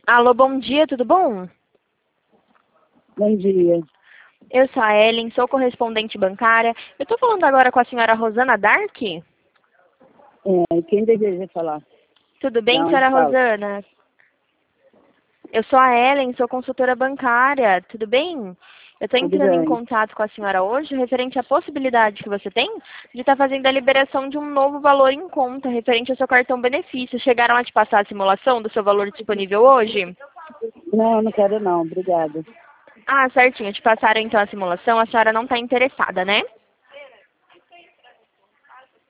Alô, bom dia, tudo bom? Bom dia. Eu sou a Ellen, sou correspondente bancária. Eu estou falando agora com a senhora Rosana Dark? Quem deseja falar? Tudo Da bem, onde senhora fala? Rosana? Eu sou a Ellen, sou consultora bancária, tudo bem? Eu estou Tudo entrando em bem. contato com a senhora hoje referente à possibilidade que você tem de estar fazendo a liberação de um novo valor em conta referente ao seu cartão benefício. Chegaram a te passar a simulação do seu valor disponível hoje? Não, não quero não, obrigada. Ah, certinho, te passaram então a simulação, a senhora não está interessada, né?